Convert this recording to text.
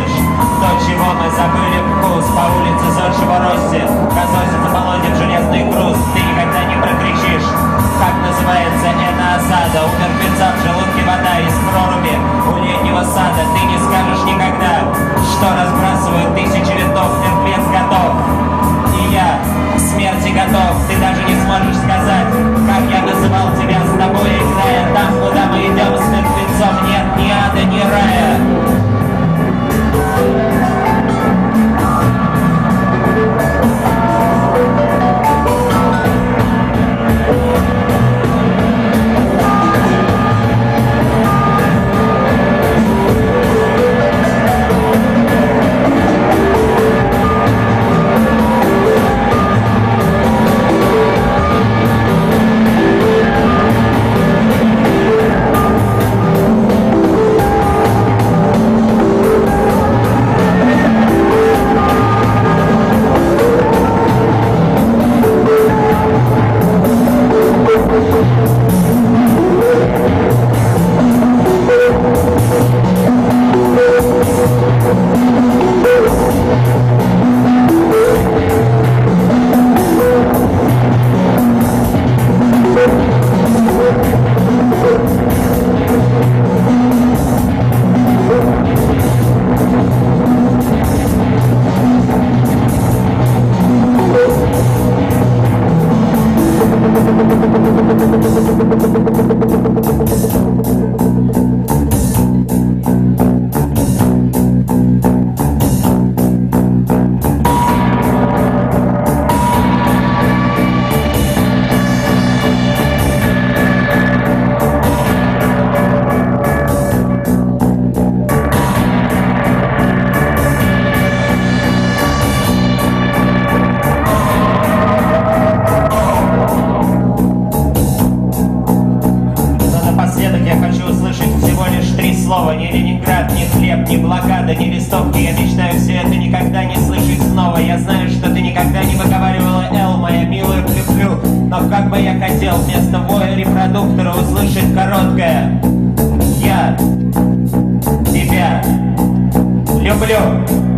помнишь то, чего мы забыли вкус? По улице зодчего росте разносится по лоне железный груз. Ты никогда не прокричишь, как называется эта осада. У мертвеца в желудке вода из проруби у летнего сада. Ты не скажешь никогда, что разбрасывают тысячи винтов. Мертвец готов, и я к смерти готов. Ты даже не сможешь сказать, как я называл тебя с тобой, играя там, куда мы идем с мертвецом. Нет ни ада, ни рая. Ни Ленинград, ни хлеб, ни блокада, ни листовки. Я мечтаю все это никогда не слышать снова. Я знаю, что ты никогда не выговаривала «Эл», моя милая, плю-плю. Но как бы я хотел вместо воя репродуктора услышать короткое: я тебя люблю.